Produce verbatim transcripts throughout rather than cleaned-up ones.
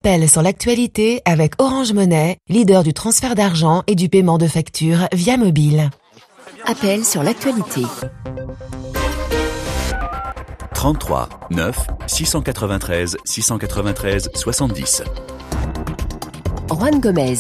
Appel sur l'actualité avec Orange Money, leader du transfert d'argent et du paiement de factures via mobile. Appel sur l'actualité. trente-trois neuf six cent quatre-vingt-treize six cent quatre-vingt-treize soixante-dix. Juan Gomez.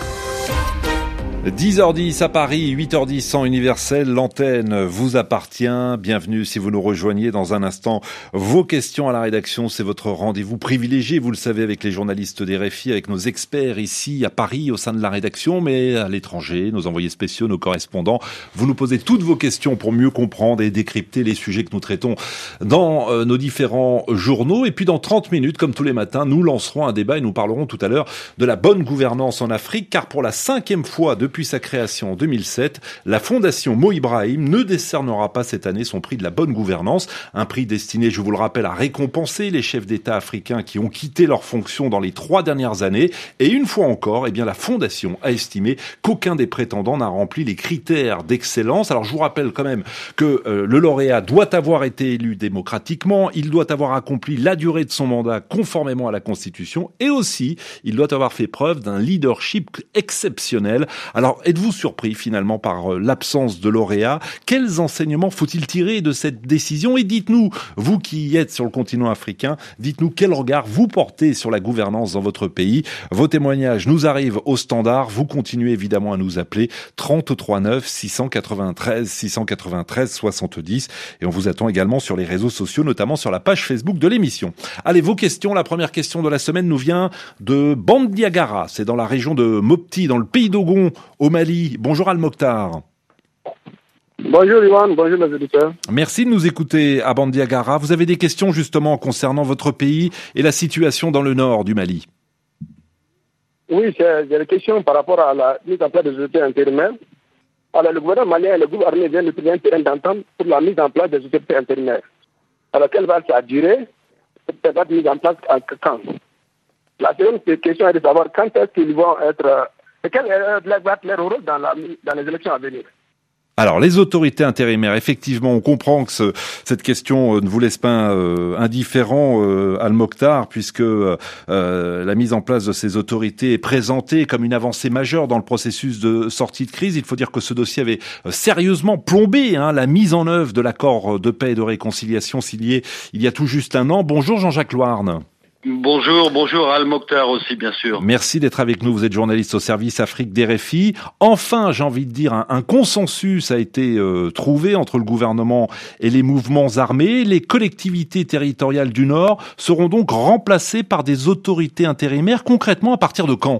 dix heures dix à Paris, huit heures dix en universel, l'antenne vous appartient. Bienvenue si vous nous rejoignez dans un instant. Vos questions à la rédaction, c'est votre rendez-vous privilégié, vous le savez, avec les journalistes des R F I, avec nos experts ici à Paris au sein de la rédaction, mais à l'étranger, nos envoyés spéciaux, nos correspondants. Vous nous posez toutes vos questions pour mieux comprendre et décrypter les sujets que nous traitons dans euh, nos différents journaux. Et puis dans trente minutes, comme tous les matins, nous lancerons un débat et nous parlerons tout à l'heure de la bonne gouvernance en Afrique, car pour la cinquième fois depuis Depuis sa création en deux mille sept, la Fondation Mo Ibrahim ne décernera pas cette année son prix de la bonne gouvernance, un prix destiné, je vous le rappelle, à récompenser les chefs d'État africains qui ont quitté leurs fonctions dans les trois dernières années. Et une fois encore, eh bien, la Fondation a estimé qu'aucun des prétendants n'a rempli les critères d'excellence. Alors, je vous rappelle quand même que euh, le lauréat doit avoir été élu démocratiquement, il doit avoir accompli la durée de son mandat conformément à la Constitution et aussi, il doit avoir fait preuve d'un leadership exceptionnel. Alors, êtes-vous surpris finalement par l'absence de lauréat? Quels enseignements faut-il tirer de cette décision? Et dites-nous, vous qui êtes sur le continent africain, dites-nous quel regard vous portez sur la gouvernance dans votre pays. Vos témoignages nous arrivent au standard. Vous continuez évidemment à nous appeler trente-trois neuf six cent quatre-vingt-treize six cent quatre-vingt-treize soixante-dix. Et on vous attend également sur les réseaux sociaux, notamment sur la page Facebook de l'émission. Allez, vos questions. La première question de la semaine nous vient de Bandiagara. C'est dans la région de Mopti, dans le pays d'Ogon, au Mali. Bonjour Al-Mokhtar. Bonjour Yohan, bonjour les auditeurs. Merci de nous écouter à Bandiagara. Vous avez des questions justement concernant votre pays et la situation dans le nord du Mali? Oui, j'ai des questions par rapport à la mise en place des autorités intérimaires. Alors le gouvernement malien et le groupe armé viennent de trouver un terrain d'entente pour la mise en place des autorités intérimaires. Alors quelle va être sa durée? Cette va être mise en place en quand? La seconde question est de savoir quand est-ce qu'ils vont être... Et quel va être leur rôle dans, la, dans les élections à venir? Alors, les autorités intérimaires, effectivement, on comprend que ce, cette question ne vous laisse pas euh, indifférent, euh, Al-Mokhtar, puisque euh, la mise en place de ces autorités est présentée comme une avancée majeure dans le processus de sortie de crise. Il faut dire que ce dossier avait sérieusement plombé hein, la mise en œuvre de l'accord de paix et de réconciliation signé il y a tout juste un an. Bonjour Jean-Jacques Loarne. Bonjour, bonjour Al-Mokhtar aussi, bien sûr. Merci d'être avec nous. Vous êtes journaliste au service Afrique des R F I. Enfin, j'ai envie de dire, un, un consensus a été euh, trouvé entre le gouvernement et les mouvements armés. Les collectivités territoriales du Nord seront donc remplacées par des autorités intérimaires. Concrètement, à partir de quand ?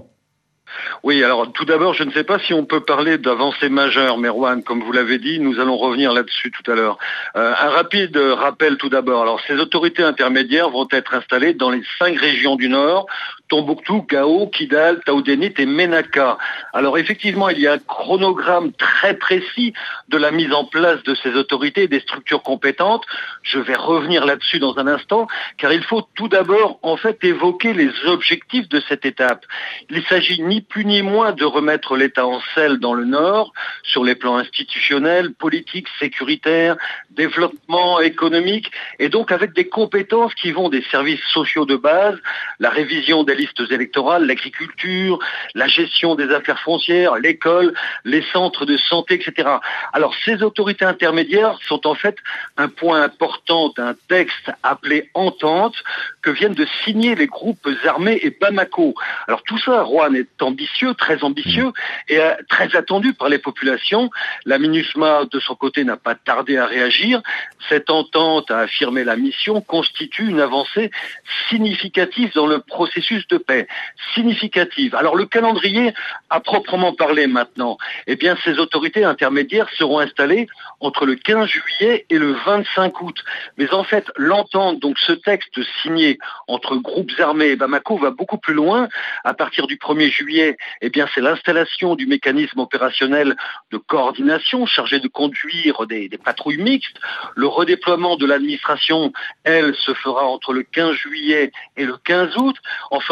Oui, alors tout d'abord, je ne sais pas si on peut parler d'avancée majeure, Merwan, comme vous l'avez dit, nous allons revenir là-dessus tout à l'heure. Euh, un rapide rappel tout d'abord. Alors, ces autorités intermédiaires vont être installées dans les cinq régions du Nord, Tombouctou, Gao, Kidal, Taoudénit et Ménaka. Alors effectivement, il y a un chronogramme très précis de la mise en place de ces autorités et des structures compétentes. Je vais revenir là-dessus dans un instant, car il faut tout d'abord en fait évoquer les objectifs de cette étape. Il s'agit ni plus ni moins de remettre l'État en selle dans le Nord, sur les plans institutionnels, politiques, sécuritaires, développement économique, et donc avec des compétences qui vont des services sociaux de base, la révision des listes électorales, l'agriculture, la gestion des affaires foncières, l'école, les centres de santé, et cetera. Alors ces autorités intermédiaires sont en fait un point important d'un texte appelé Entente que viennent de signer les groupes armés et Bamako. Alors tout ça, Juan, est ambitieux, très ambitieux et euh, très attendu par les populations. La MINUSMA, de son côté, n'a pas tardé à réagir. Cette entente, a affirmé la mission, constitue une avancée significative dans le processus de paix. Significative. Alors le calendrier, à proprement parler maintenant, eh bien ces autorités intermédiaires seront installées entre le quinze juillet et le vingt-cinq août. Mais en fait, l'entente, donc ce texte signé entre groupes armés et Bamako va beaucoup plus loin. À partir du premier juillet, eh bien c'est l'installation du mécanisme opérationnel de coordination chargé de conduire des, des patrouilles mixtes. Le redéploiement de l'administration, elle, se fera entre le quinze juillet et le quinze août. Enfin,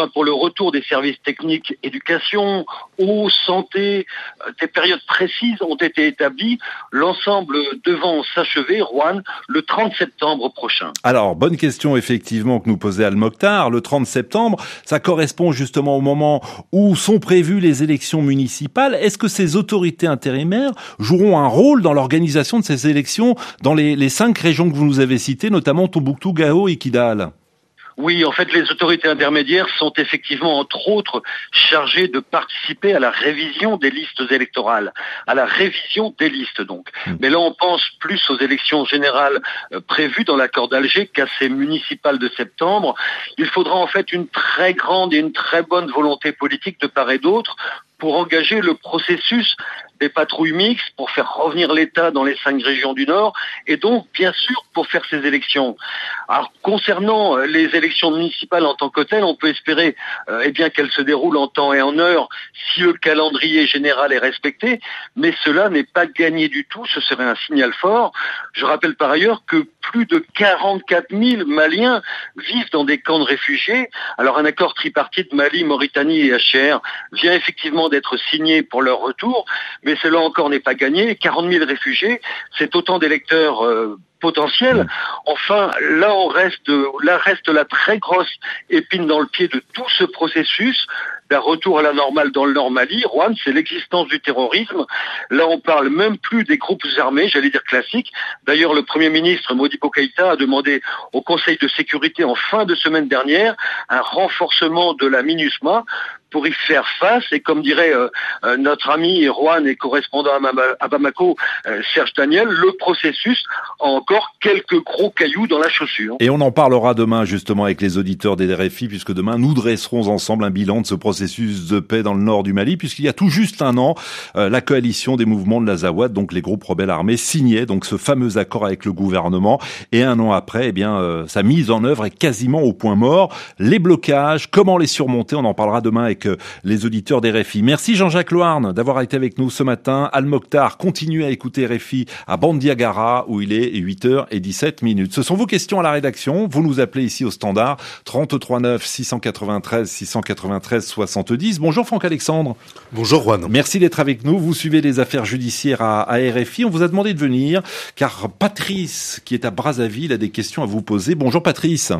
enfin pour le retour des services techniques, éducation, eau, santé, des périodes précises ont été établies, l'ensemble devant s'achever, Juan, le trente septembre prochain. Alors, bonne question effectivement que nous posait Al-Mokhtar. Le trente septembre, ça correspond justement au moment où sont prévues les élections municipales. Est-ce que ces autorités intérimaires joueront un rôle dans l'organisation de ces élections dans les, les cinq régions que vous nous avez citées, notamment Tombouctou, Gao et Kidal? Oui, en fait, les autorités intermédiaires sont effectivement, entre autres, chargées de participer à la révision des listes électorales, à la révision des listes donc. Mmh. Mais là, on pense plus aux élections générales euh, prévues dans l'accord d'Alger qu'à ces municipales de septembre. Il faudra en fait une très grande et une très bonne volonté politique de part et d'autre pour engager le processus des patrouilles mixtes, pour faire revenir l'État dans les cinq régions du Nord, et donc, bien sûr, pour faire ces élections. Alors, concernant les élections municipales en tant que telles, on peut espérer euh, eh bien qu'elles se déroulent en temps et en heure si le calendrier général est respecté, mais cela n'est pas gagné du tout, ce serait un signal fort. Je rappelle par ailleurs que plus de quarante-quatre mille Maliens vivent dans des camps de réfugiés. Alors, un accord tripartite Mali, Mauritanie et H C R vient effectivement d'être signé pour leur retour, mais cela encore n'est pas gagné. quarante mille réfugiés, c'est autant d'électeurs euh, potentiels. Enfin, là, on reste, là reste la très grosse épine dans le pied de tout ce processus d'un retour à la normale dans le Nord Mali. Juan, c'est l'existence du terrorisme. Là, on parle même plus des groupes armés, j'allais dire classiques. D'ailleurs, le Premier ministre Modibo Keïta a demandé au Conseil de sécurité en fin de semaine dernière un renforcement de la MINUSMA pour y faire face. Et comme dirait euh, euh, notre ami Juan et correspondant à, Mama, à Bamako, euh, Serge Daniel, le processus a encore quelques gros cailloux dans la chaussure. Et on en parlera demain justement avec les auditeurs des R F I, puisque demain nous dresserons ensemble un bilan de ce processus de paix dans le nord du Mali, puisqu'il y a tout juste un an, euh, la coalition des mouvements de l'Azawad, donc les groupes rebelles armés, signait donc ce fameux accord avec le gouvernement. Et un an après, eh bien, euh, sa mise en œuvre est quasiment au point mort. Les blocages, comment les surmonter, on en parlera demain avec les auditeurs des R F I. Merci Jean-Jacques Loarn d'avoir été avec nous ce matin. Al-Mokhtar continue à écouter R F I à Bandiagara où il est huit heures dix-sept minutes. Ce sont vos questions à la rédaction. Vous nous appelez ici au standard trente-trois neuf six cent quatre-vingt-treize six cent quatre-vingt-treize soixante-dix. Bonjour Franck Alexandre. Bonjour Juan. Merci d'être avec nous. Vous suivez les affaires judiciaires à, à R F I. On vous a demandé de venir car Patrice qui est à Brazzaville a des questions à vous poser. Bonjour Patrice.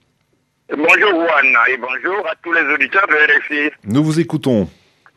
Bonjour Juan et bonjour à tous les auditeurs de R F I. Nous vous écoutons.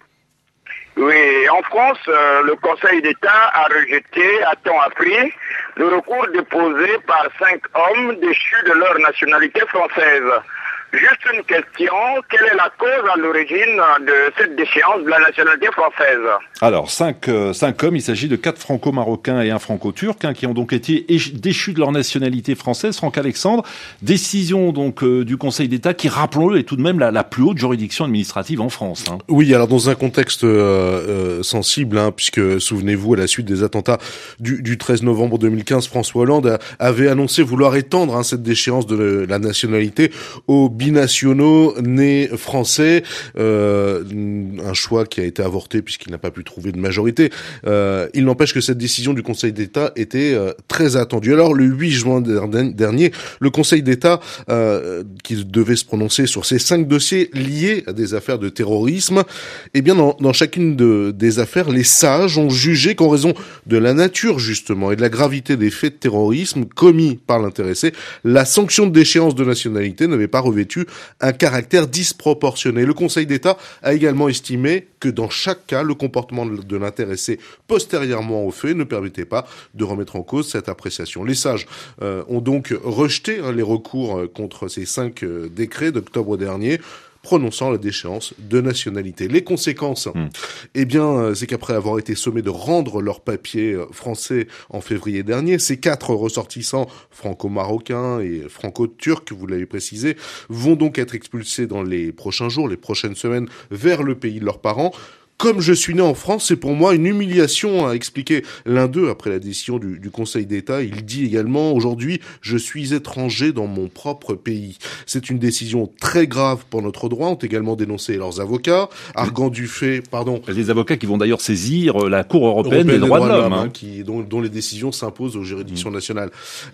Oui, en France, euh, le Conseil d'État a rejeté, a-t-on appris, le recours déposé par cinq hommes déchus de leur nationalité française. Juste une question, quelle est la cause à l'origine de cette déchéance de la nationalité française? Alors, cinq, euh, cinq hommes, il s'agit de quatre franco-marocains et un franco-turc, hein, qui ont donc été déchus de leur nationalité française. Franck Alexandre, décision donc euh, du Conseil d'État qui, rappelons-le, est tout de même la, la plus haute juridiction administrative en France. Hein. Oui, alors dans un contexte euh, euh, sensible, hein, puisque, souvenez-vous, à la suite des attentats du, du treize novembre deux mille quinze, François Hollande a, avait annoncé vouloir étendre hein, cette déchéance de la nationalité aux binationaux nés français, euh, un choix qui a été avorté puisqu'il n'a pas pu trouver de majorité. Euh, il n'empêche que cette décision du Conseil d'État était euh, très attendue. Alors le huit juin dernier, le Conseil d'État, euh, qui devait se prononcer sur ces cinq dossiers liés à des affaires de terrorisme, eh bien dans, dans chacune de, des affaires, les sages ont jugé qu'en raison de la nature justement et de la gravité des faits de terrorisme commis par l'intéressé, la sanction de déchéance de nationalité n'avait pas revêtu un caractère disproportionné. Le Conseil d'État a également estimé que dans chaque cas, le comportement de l'intéressé postérieurement au fait ne permettait pas de remettre en cause cette appréciation. Les sages euh, ont donc rejeté hein, les recours contre ces cinq euh, décrets d'octobre dernier, prononçant la déchéance de nationalité. Les conséquences, mmh. eh bien, c'est qu'après avoir été sommés de rendre leurs papiers français en février dernier, ces quatre ressortissants franco-marocains et franco-turcs, vous l'avez précisé, vont donc être expulsés dans les prochains jours, les prochaines semaines, vers le pays de leurs parents. comme je suis né en France, c'est pour moi une humiliation, a expliqué l'un d'eux après la décision du, du Conseil d'État. Il dit également, aujourd'hui, je suis étranger dans mon propre pays. C'est une décision très grave pour notre droit, ont également dénoncé leurs avocats, arguant du fait, pardon. Les avocats qui vont d'ailleurs saisir la Cour européenne, européenne des droits, droits de l'homme, hein, hein. qui, dont, dont les décisions s'imposent aux juridictions mmh. nationales.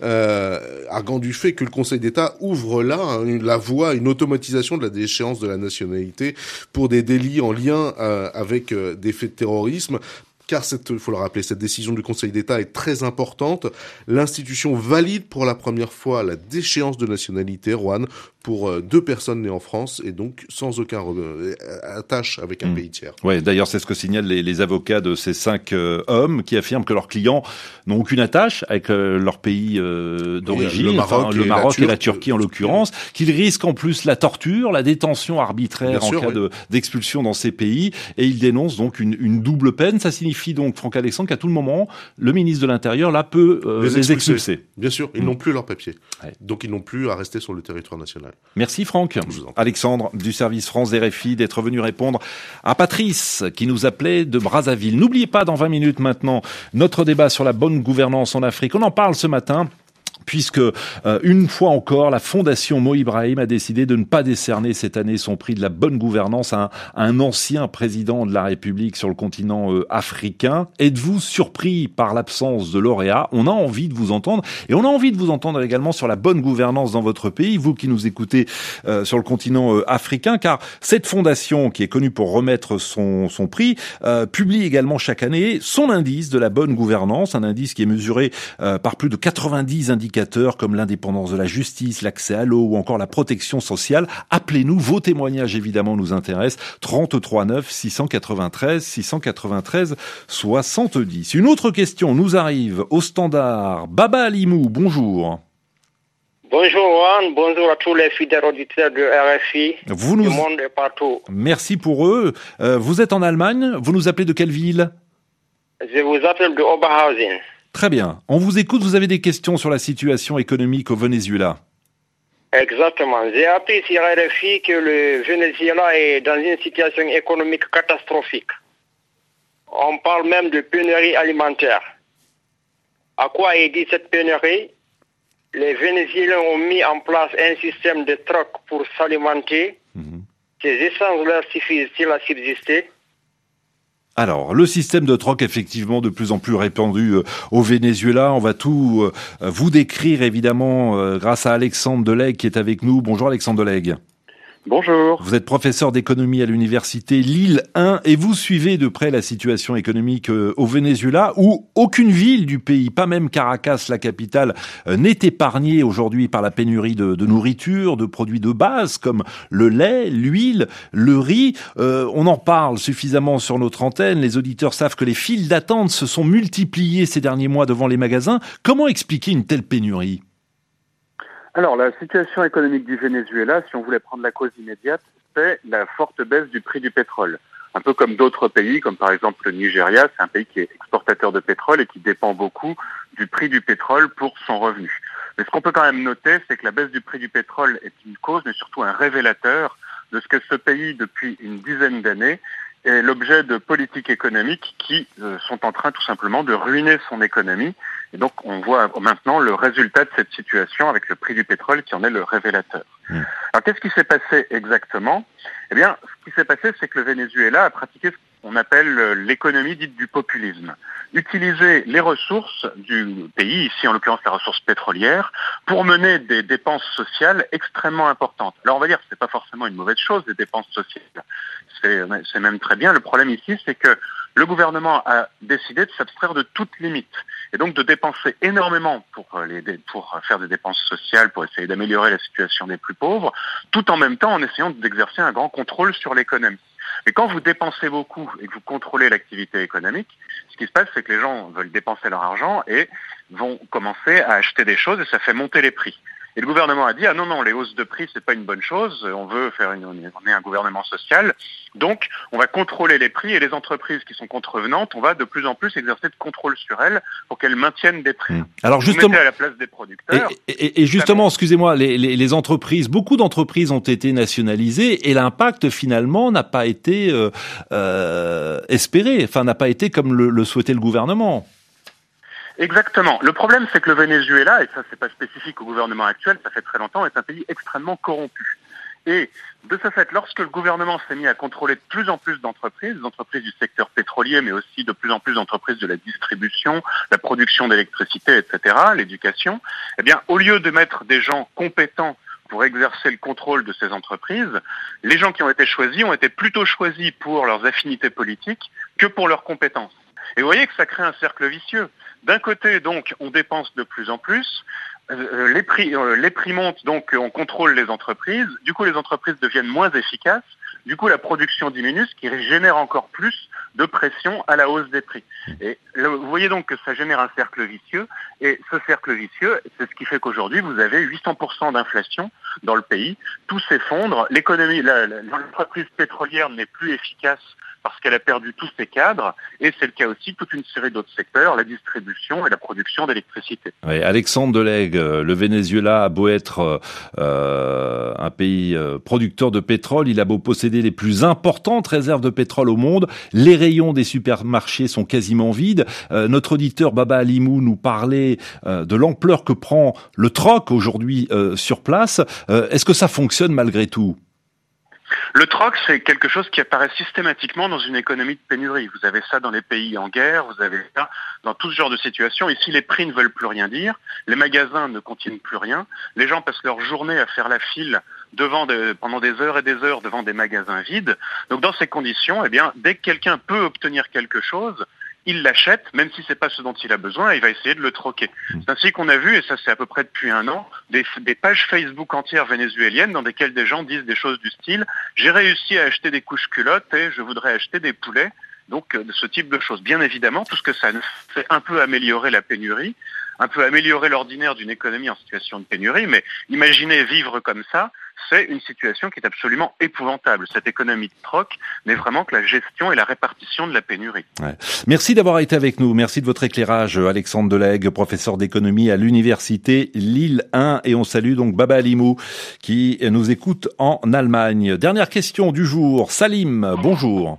Euh, arguant du fait que le Conseil d'État ouvre là hein, la voie à une automatisation de la déchéance de la nationalité pour des délits en lien euh, avec euh, des faits de terrorisme. Car il faut le rappeler, cette décision du Conseil d'État est très importante. L'institution valide pour la première fois la déchéance de nationalité, Rohan, pour deux personnes nées en France et donc sans aucun euh, attache avec un mmh. pays tiers. Ouais, d'ailleurs, c'est ce que signalent les, les avocats de ces cinq euh, hommes qui affirment que leurs clients n'ont aucune attache avec euh, leur pays euh, d'origine, le Maroc, enfin, le et, Maroc la et la Turquie en l'occurrence, qu'ils risquent en plus la torture, la détention arbitraire Bien en sûr, cas oui. de, d'expulsion dans ces pays, et ils dénoncent donc une, une double peine. Ça signifie donc, Franck Alexandre, qu'à tout le moment, le ministre de l'Intérieur là peut euh, les, les expulser. expulser. Bien sûr, ils mmh. n'ont plus leurs papiers, ouais. donc ils n'ont plus à rester sur le territoire national. Merci Franck. Alexandre du service France R F I d'être venu répondre à Patrice qui nous appelait de Brazzaville. N'oubliez pas dans vingt minutes maintenant notre débat sur la bonne gouvernance en Afrique. On en parle ce matin. Puisque euh, une fois encore, la Fondation Mo Ibrahim a décidé de ne pas décerner cette année son prix de la bonne gouvernance à un, à un ancien président de la République sur le continent euh, africain. Êtes-vous surpris par l'absence de lauréat ? On a envie de vous entendre, et on a envie de vous entendre également sur la bonne gouvernance dans votre pays, vous qui nous écoutez euh, sur le continent euh, africain, car cette fondation, qui est connue pour remettre son, son prix, euh, publie également chaque année son indice de la bonne gouvernance, un indice qui est mesuré euh, par plus de quatre-vingt-dix indicateurs comme l'indépendance de la justice, l'accès à l'eau ou encore la protection sociale. Appelez-nous, vos témoignages évidemment nous intéressent. trente-trois neuf six cent quatre-vingt-treize six cent quatre-vingt-treize soixante-dix. Une autre question nous arrive au standard. Baba Alimou, bonjour. Bonjour Juan, bonjour à tous les fidèles auditeurs de R F I, vous nous... du monde et partout. Merci pour eux. Euh, vous êtes en Allemagne, vous nous appelez de quelle ville ? Je vous appelle de Oberhausen. Très bien. On vous écoute, vous avez des questions sur la situation économique au Venezuela. Exactement. J'ai appris sur R F I que le Venezuela est dans une situation économique catastrophique. On parle même de pénurie alimentaire. À quoi est dit cette pénurie ? Les Vénézuéliens ont mis en place un système de troc pour s'alimenter. Mmh. Ces essences leur suffisent-ils à subsister ? Alors, le système de troc, effectivement, de plus en plus répandu euh, au Venezuela. On va tout euh, vous décrire, évidemment, euh, grâce à Alexandre Delegue qui est avec nous. Bonjour Alexandre Delegue. Bonjour. Vous êtes professeur d'économie à l'université Lille un et vous suivez de près la situation économique euh, au Venezuela où aucune ville du pays, pas même Caracas, la capitale, euh, n'est épargnée aujourd'hui par la pénurie de, de nourriture, de produits de base comme le lait, l'huile, le riz. Euh, on en parle suffisamment sur notre antenne. Les auditeurs savent que les files d'attente se sont multipliées ces derniers mois devant les magasins. Comment expliquer une telle pénurie ? Alors, la situation économique du Venezuela, si on voulait prendre la cause immédiate, c'est la forte baisse du prix du pétrole. Un peu comme d'autres pays, comme par exemple le Nigeria, c'est un pays qui est exportateur de pétrole et qui dépend beaucoup du prix du pétrole pour son revenu. Mais ce qu'on peut quand même noter, c'est que la baisse du prix du pétrole est une cause, mais surtout un révélateur de ce que ce pays, depuis une dizaine d'années, est l'objet de politiques économiques qui euh, sont en train tout simplement de ruiner son économie. Et donc, on voit maintenant le résultat de cette situation avec le prix du pétrole qui en est le révélateur. Mmh. Alors, qu'est-ce qui s'est passé exactement ? Eh bien, ce qui s'est passé, c'est que le Venezuela a pratiqué ce qu'on appelle l'économie dite du populisme. Utiliser les ressources du pays, ici en l'occurrence la ressource pétrolière, pour mener des dépenses sociales extrêmement importantes. Alors, on va dire que c'est pas forcément une mauvaise chose, les dépenses sociales. C'est, c'est même très bien. Le problème ici, c'est que le gouvernement a décidé de s'abstraire de toute limite et donc de dépenser énormément pour, les, pour faire des dépenses sociales, pour essayer d'améliorer la situation des plus pauvres, tout en même temps en essayant d'exercer un grand contrôle sur l'économie. Mais quand vous dépensez beaucoup et que vous contrôlez l'activité économique, ce qui se passe, c'est que les gens veulent dépenser leur argent et vont commencer à acheter des choses et ça fait monter les prix. Et le gouvernement a dit, ah non, non, les hausses de prix, c'est pas une bonne chose, on veut faire une, on est un gouvernement social, donc on va contrôler les prix et les entreprises qui sont contrevenantes, on va de plus en plus exercer de contrôle sur elles pour qu'elles maintiennent des prix. Mmh. Alors vous justement, mettez à la place des producteurs. Et, et, et justement, excusez-moi, les, les, les entreprises, beaucoup d'entreprises ont été nationalisées et l'impact finalement n'a pas été euh, euh, espéré, enfin n'a pas été comme le, le souhaitait le gouvernement. Exactement. Le problème, c'est que le Venezuela, et ça c'est pas spécifique au gouvernement actuel, ça fait très longtemps, est un pays extrêmement corrompu. Et de ce fait, lorsque le gouvernement s'est mis à contrôler de plus en plus d'entreprises, des entreprises du secteur pétrolier, mais aussi de plus en plus d'entreprises de la distribution, la production d'électricité, et cetera, l'éducation, eh bien, au lieu de mettre des gens compétents pour exercer le contrôle de ces entreprises, les gens qui ont été choisis ont été plutôt choisis pour leurs affinités politiques que pour leurs compétences. Et vous voyez que ça crée un cercle vicieux. D'un côté, donc, on dépense de plus en plus, euh, les prix, euh, les prix montent, donc on contrôle les entreprises. Du coup, les entreprises deviennent moins efficaces. Du coup, la production diminue, ce qui génère encore plus de pression à la hausse des prix. Et le, vous voyez donc que ça génère un cercle vicieux. Et ce cercle vicieux, c'est ce qui fait qu'aujourd'hui, vous avez huit cents pour cent d'inflation dans le pays. Tout s'effondre. L'économie, la, la, l'entreprise pétrolière n'est plus efficace parce qu'elle a perdu tous ses cadres, et c'est le cas aussi de toute une série d'autres secteurs, la distribution et la production d'électricité. Oui, Alexandre Delegue, le Venezuela a beau être euh, un pays euh, producteur de pétrole, il a beau posséder les plus importantes réserves de pétrole au monde, les rayons des supermarchés sont quasiment vides. Euh, notre auditeur Baba Alimou nous parlait euh, de l'ampleur que prend le troc aujourd'hui euh, sur place. Euh, est-ce que ça fonctionne malgré tout ? Le troc, c'est quelque chose qui apparaît systématiquement dans une économie de pénurie. Vous avez ça dans les pays en guerre, vous avez ça dans tout ce genre de situation. Ici, les prix ne veulent plus rien dire, les magasins ne contiennent plus rien, les gens passent leur journée à faire la file devant de, pendant des heures et des heures devant des magasins vides. Donc dans ces conditions, eh bien, dès que quelqu'un peut obtenir quelque chose, il l'achète, même si c'est pas ce dont il a besoin, et il va essayer de le troquer. C'est ainsi qu'on a vu, et ça c'est à peu près depuis un an, des, des pages Facebook entières vénézuéliennes dans lesquelles des gens disent des choses du style « J'ai réussi à acheter des couches culottes et je voudrais acheter des poulets ». Donc euh, ce type de choses. Bien évidemment, tout ce que ça fait un peu améliorer la pénurie, un peu améliorer l'ordinaire d'une économie en situation de pénurie, mais imaginez vivre comme ça, c'est une situation qui est absolument épouvantable. Cette économie de troc n'est vraiment que la gestion et la répartition de la pénurie. Ouais. Merci d'avoir été avec nous. Merci de votre éclairage, Alexandre Delegue, professeur d'économie à l'université Lille un. Et on salue donc Baba Alimou qui nous écoute en Allemagne. Dernière question du jour. Salim, bonjour.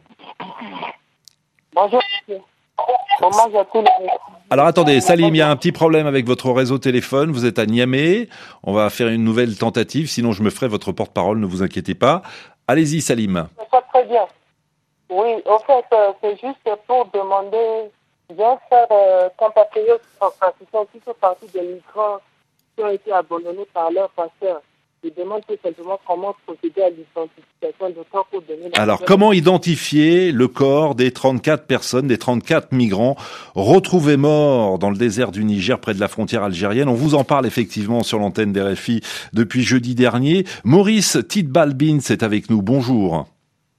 Bonjour. Bonjour à tous. Alors attendez, Salim, il y a un petit problème avec votre réseau téléphone. Vous êtes à Niamey. On va faire une nouvelle tentative, sinon je me ferai votre porte-parole, ne vous inquiétez pas. Allez-y, Salim. Ça très bien. Oui, en fait, euh, c'est juste pour demander, bien faire euh, compatriotes, enfin, qui sont tous partie des migrants qui ont été abandonnés par leurs passeurs. Je demande tout simplement comment procéder à l'identification de corps pour donner la... Alors, comment identifier le corps des trente-quatre personnes, des trente-quatre migrants retrouvés morts dans le désert du Niger près de la frontière algérienne? On vous en parle effectivement sur l'antenne d'R F I depuis jeudi dernier. Maurice Tidbalbin est avec nous. Bonjour.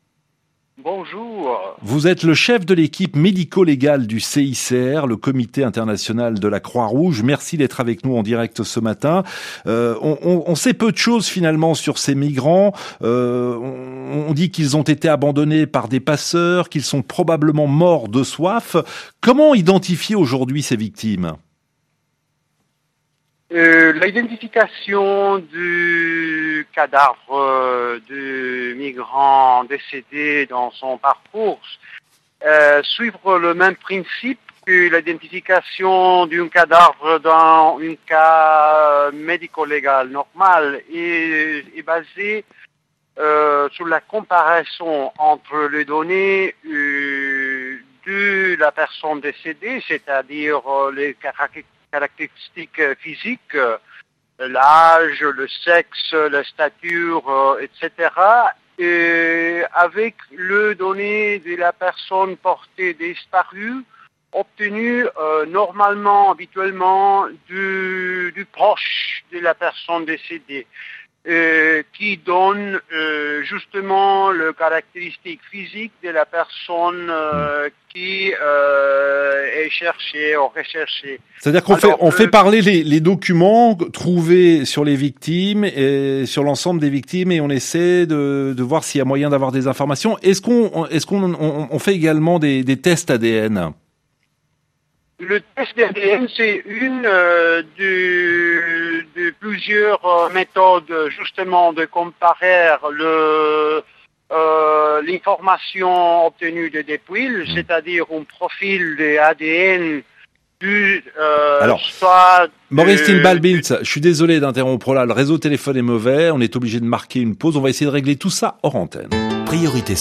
Bonjour. Vous êtes le chef de l'équipe médico-légale du C I C R, le Comité international de la Croix-Rouge. Merci d'être avec nous en direct ce matin. Euh, on, on, on sait peu de choses finalement sur ces migrants. Euh, on, on dit qu'ils ont été abandonnés par des passeurs, qu'ils sont probablement morts de soif. Comment identifier aujourd'hui ces victimes ? Euh, l'identification du cadavre euh, du migrant décédé dans son parcours euh, suivre le même principe que l'identification d'un cadavre dans un cas médico-légal normal et est basée euh, sur la comparaison entre les données euh, de la personne décédée, c'est-à-dire euh, les caractéristiques caractéristiques physiques, l'âge, le sexe, la stature, et cetera, et avec le données de la personne portée disparue, obtenues euh, normalement, habituellement, du, du proche de la personne décédée. euh, qui donne euh, justement le caractéristique physique de la personne euh, qui euh, est cherchée ou recherchée. C'est-à-dire qu'on Alors, fait, on euh, fait parler les, les documents trouvés sur les victimes et sur l'ensemble des victimes et on essaie de, de voir s'il y a moyen d'avoir des informations. Est-ce qu'on, est-ce qu'on on, on fait également des, des tests A D N? Le test d'A D N, c'est une euh, de, de plusieurs euh, méthodes justement de comparer le euh, l'information obtenue de dépouilles, mmh. c'est-à-dire un profil de A D N du euh, Alors, soit de, Maurice Tinbalbintz, je suis désolé d'interrompre là, le réseau téléphone est mauvais, on est obligé de marquer une pause, on va essayer de régler tout ça hors antenne. Priorité